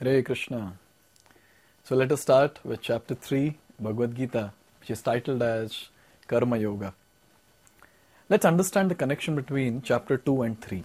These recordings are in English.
Hare Krishna. So let us start with chapter 3, Bhagavad Gita, which is titled as Karma Yoga. Let's understand the connection between chapter 2 and 3.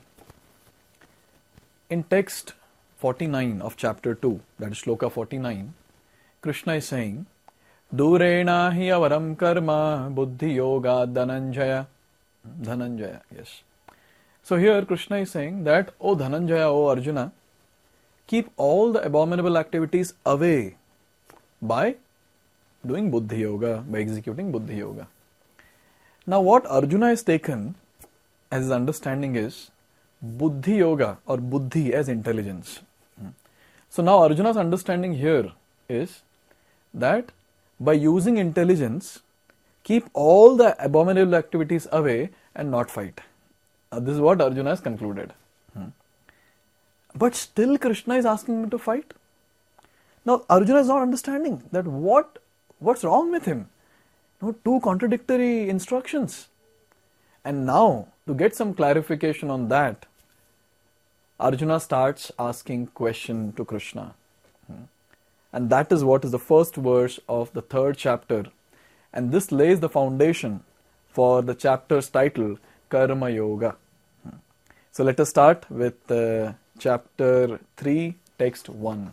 In text 49 of chapter 2, that is Shloka 49, Krishna is saying, Durena hi avaram karma buddhi yoga dhananjaya. Dhananjaya, yes. So here Krishna is saying that, O Dhananjaya, O Arjuna, keep all the abominable activities away by doing Buddhi Yoga, by executing Buddhi Yoga. Now what Arjuna has taken as his understanding is Buddhi Yoga or Buddhi as intelligence. So now Arjuna's understanding here is that by using intelligence, keep all the abominable activities away and not fight. This is what Arjuna has concluded. But still Krishna is asking him to fight. Now Arjuna is not understanding that what's wrong with him. Two contradictory instructions. And now to get some clarification on that, Arjuna starts asking question to Krishna. And that is what is the first verse of the third chapter. And this lays the foundation for the chapter's title, Karma Yoga. So let us start with chapter 3, text 1.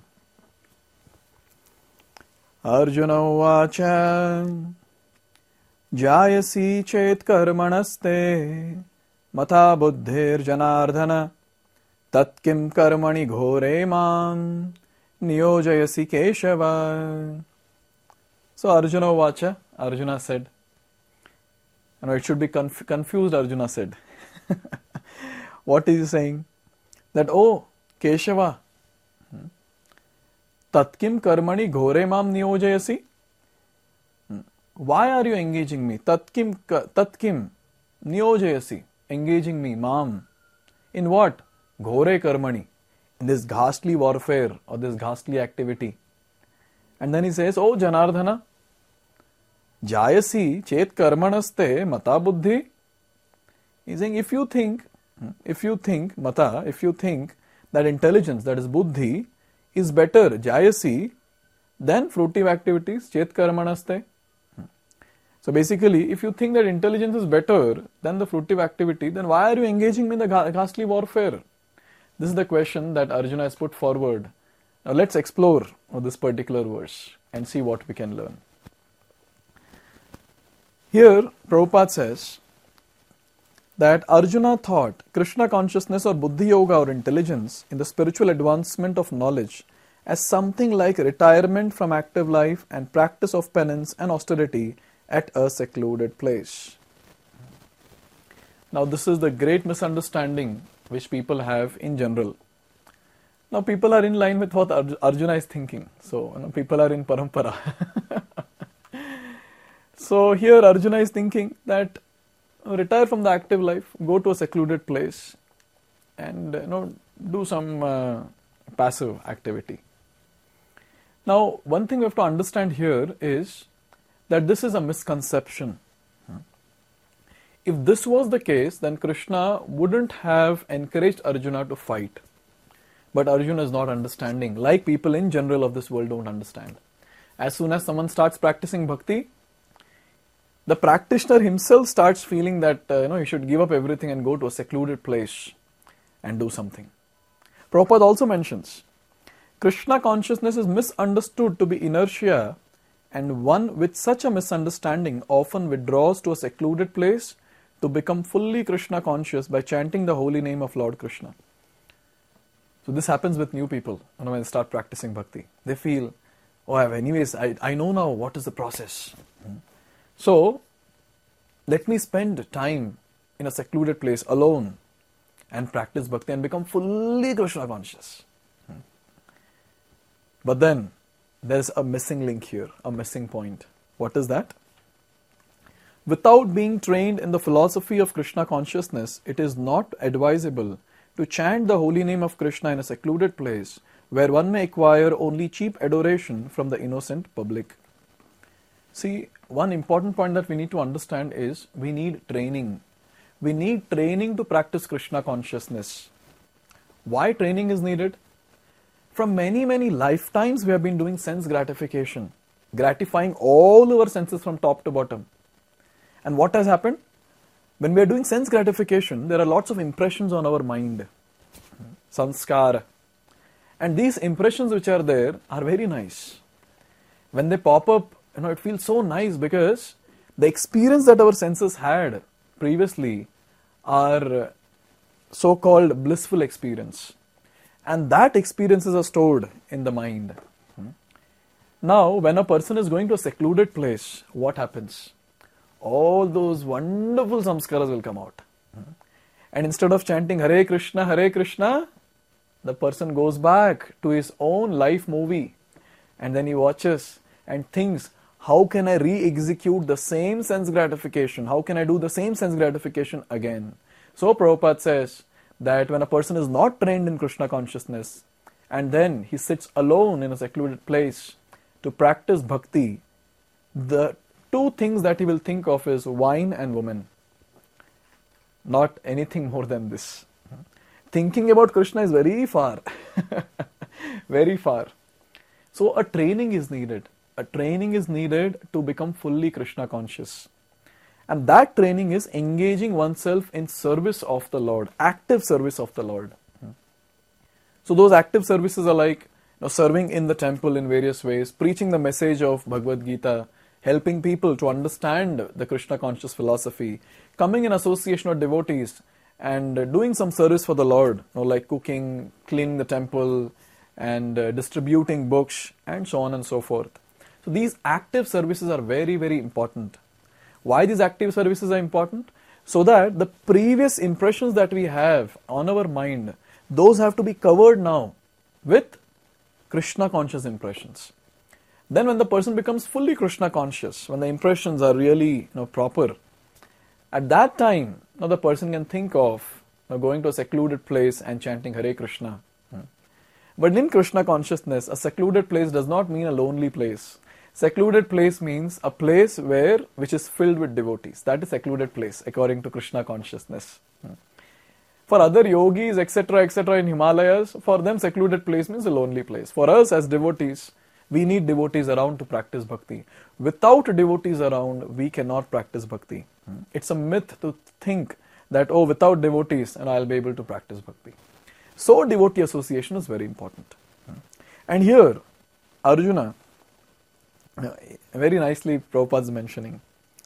Arjuna vacha jayasi chet karmanaste matha buddhir janardhana tat kim karmani ghore mam niyojayasi keshava. So Arjuna vacha, Arjuna said, it should be confused, Arjuna said. What is he saying? That, oh, Keshava, Tatkim karmani ghore mam niyojayasi? Why are you engaging me? Tatkim niyojayasi, engaging me, mam. In what? Ghore karmani, in this ghastly warfare or this ghastly activity. And then he says, oh Janardhana, jayasi chet karmanaste mata buddhi. He's saying, if you think that intelligence, that is buddhi, is better, jayasi, than fruitive activities, chet karmanaste. So basically, if you think that intelligence is better than the fruitive activity, then why are you engaging in the ghastly warfare? This is the question that Arjuna has put forward. Now let's explore this particular verse and see what we can learn. Here, Prabhupada says that Arjuna thought Krishna consciousness or Buddhi Yoga or intelligence in the spiritual advancement of knowledge as something like retirement from active life and practice of penance and austerity at a secluded place. Now this is the great misunderstanding which people have in general. Now people are in line with what Arjuna is thinking. So people are in parampara. So here Arjuna is thinking that retire from the active life, go to a secluded place and do some passive activity. Now one thing we have to understand here is that this is a misconception. If this was the case, then Krishna wouldn't have encouraged Arjuna to fight. But Arjuna is not understanding, like people in general of this world don't understand. As soon as someone starts practicing bhakti, the practitioner himself starts feeling that he should give up everything and go to a secluded place and do something. Prabhupada also mentions, Krishna consciousness is misunderstood to be inertia, and one with such a misunderstanding often withdraws to a secluded place to become fully Krishna conscious by chanting the holy name of Lord Krishna. So this happens with new people when they start practicing bhakti. They feel, I know now what is the process. So, let me spend time in a secluded place alone and practice bhakti and become fully Krishna conscious. But then, there's a missing link here, a missing point. What is that? Without being trained in the philosophy of Krishna consciousness, it is not advisable to chant the holy name of Krishna in a secluded place where one may acquire only cheap adoration from the innocent public. See, one important point that we need to understand is we need training. We need training to practice Krishna consciousness. Why training is needed? From many, many lifetimes we have been doing sense gratification, gratifying all our senses from top to bottom. And what has happened? When we are doing sense gratification, there are lots of impressions on our mind, samskara. And these impressions which are there are very nice. When they pop up, it feels so nice because the experience that our senses had previously are so-called blissful experience. And that experiences are stored in the mind. Now, when a person is going to a secluded place, what happens? All those wonderful samskaras will come out. And instead of chanting Hare Krishna, the person goes back to his own life movie. And then he watches and thinks, how can I re-execute the same sense gratification? How can I do the same sense gratification again? So Prabhupada says that when a person is not trained in Krishna consciousness and then he sits alone in a secluded place to practice bhakti, the two things that he will think of is wine and woman. Not anything more than this. Thinking about Krishna is very far. Very far. So a training is needed. A training is needed to become fully Krishna conscious. And that training is engaging oneself in service of the Lord, active service of the Lord. So those active services are like serving in the temple in various ways, preaching the message of Bhagavad Gita, helping people to understand the Krishna conscious philosophy, coming in association with devotees and doing some service for the Lord, like cooking, cleaning the temple and distributing books and so on and so forth. So these active services are very, very important. Why these active services are important? So that the previous impressions that we have on our mind, those have to be covered now with Krishna conscious impressions. Then when the person becomes fully Krishna conscious, when the impressions are really proper, at that time, the person can think of going to a secluded place and chanting Hare Krishna. But in Krishna consciousness, a secluded place does not mean a lonely place. Secluded place means a place which is filled with devotees. That is secluded place according to Krishna consciousness. For other yogis, etc., in Himalayas, for them secluded place means a lonely place. For us as devotees, we need devotees around to practice bhakti. Without devotees around, we cannot practice bhakti. It's a myth to think that, without devotees, and I'll be able to practice bhakti. So devotee association is very important. And here, Arjuna, very nicely Prabhupada is mentioning,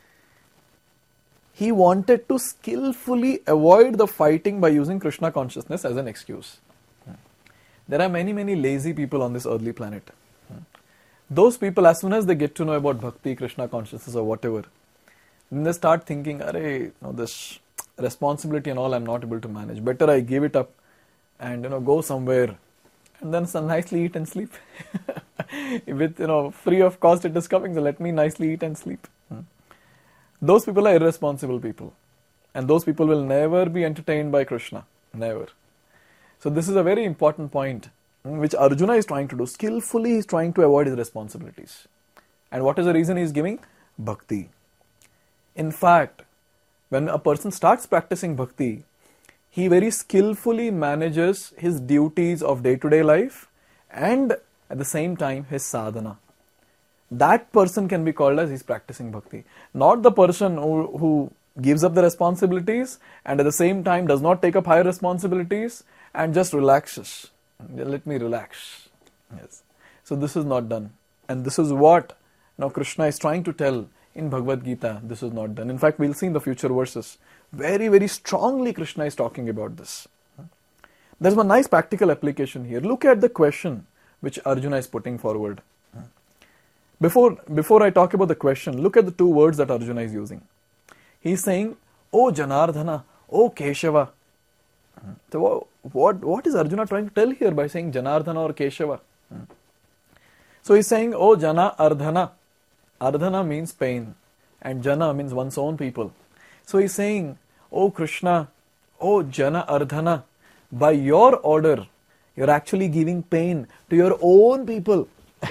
he wanted to skillfully avoid the fighting by using Krishna consciousness as an excuse. There are many, many lazy people on this earthly planet. Those people, as soon as they get to know about bhakti, Krishna consciousness or whatever, then they start thinking, this responsibility and all I'm not able to manage. Better I give it up and go somewhere and then nicely eat and sleep. With free of cost it is coming, so let me nicely eat and sleep. Those people are irresponsible people. And those people will never be entertained by Krishna. Never. So this is a very important point which Arjuna is trying to do. Skillfully he is trying to avoid his responsibilities. And what is the reason he is giving? Bhakti. In fact, when a person starts practicing bhakti, he very skillfully manages his duties of day-to-day life and at the same time his sadhana. That person can be called as he's practicing bhakti. Not the person who gives up the responsibilities and at the same time does not take up higher responsibilities and just relaxes. Let me relax. Yes. So this is not done. And this is what Krishna is trying to tell in Bhagavad Gita. This is not done. In fact, we'll see in the future verses. Very, very strongly Krishna is talking about this. There's one nice practical application here. Look at the question which Arjuna is putting forward. Before I talk about the question, look at the two words that Arjuna is using. He's saying, "O Janardhana, O Keshava." So what is Arjuna trying to tell here by saying Janardhana or Keshava? So he's saying, "O Jana Ardhana." Ardhana means pain and Jana means one's own people. So he's saying, "O Krishna, O Jana Ardhana, by your order, you're actually giving pain to your own people."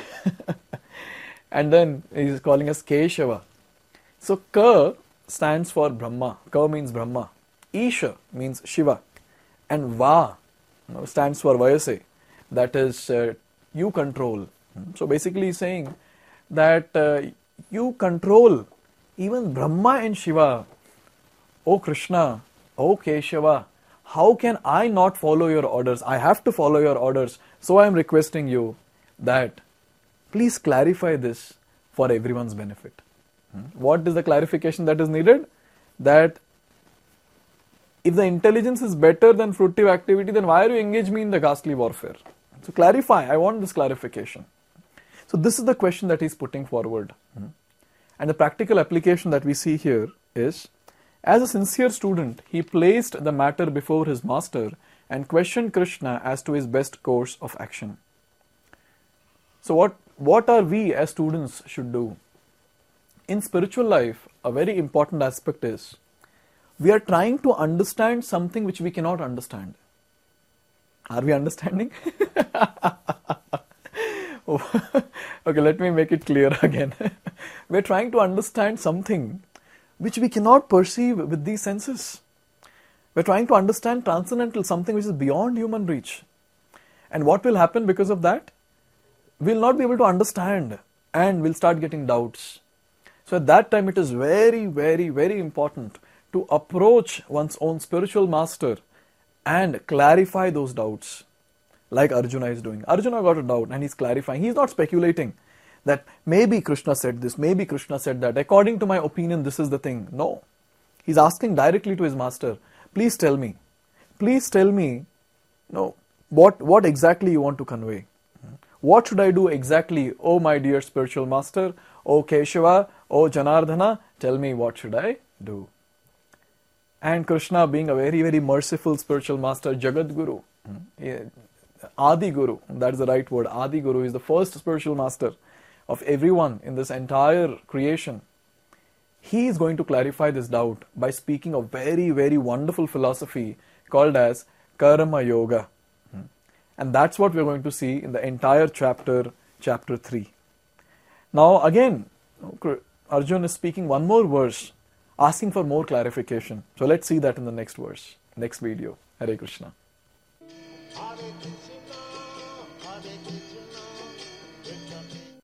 And then he's calling us Keshava. So Ka stands for Brahma. Ka means Brahma. Isha means Shiva. And Va stands for Vayase. that is you control. So basically he's saying that you control even Brahma and Shiva. Oh Krishna, oh Keshava, how can I not follow your orders? I have to follow your orders. So I am requesting you that please clarify this for everyone's benefit. What is the clarification that is needed? That if the intelligence is better than fruitive activity, then why are you engaging me in the ghastly warfare? So clarify, I want this clarification. So this is the question that he's putting forward. And the practical application that we see here is, as a sincere student, he placed the matter before his master and questioned Krishna as to his best course of action. So what are we as students should do? In spiritual life, a very important aspect is, we are trying to understand something which we cannot understand. Are we understanding? Okay, let me make it clear again. We are trying to understand something which we cannot perceive with these senses. We are trying to understand transcendental, something which is beyond human reach. And what will happen because of that? We will not be able to understand and we'll start getting doubts. So at that time it is very, very, very important to approach one's own spiritual master and clarify those doubts, like Arjuna is doing. Arjuna got a doubt and he's clarifying. He's not speculating that maybe Krishna said this, maybe Krishna said that. According to my opinion, this is the thing. No. He's asking directly to his master, please tell me. Please tell me, what exactly you want to convey. What should I do exactly, oh my dear spiritual master, oh Keshava, oh Janardhana, tell me what should I do. And Krishna, being a very, very merciful spiritual master, Jagat Guru, Adi Guru, that is the right word, Adi Guru is the first spiritual master of everyone in this entire creation. He is going to clarify this doubt by speaking of very, very wonderful philosophy called as Karma Yoga. And that's what we're going to see in the entire chapter 3. Now again, Arjuna is speaking one more verse, asking for more clarification. So let's see that in the next verse, next video. Hare Krishna.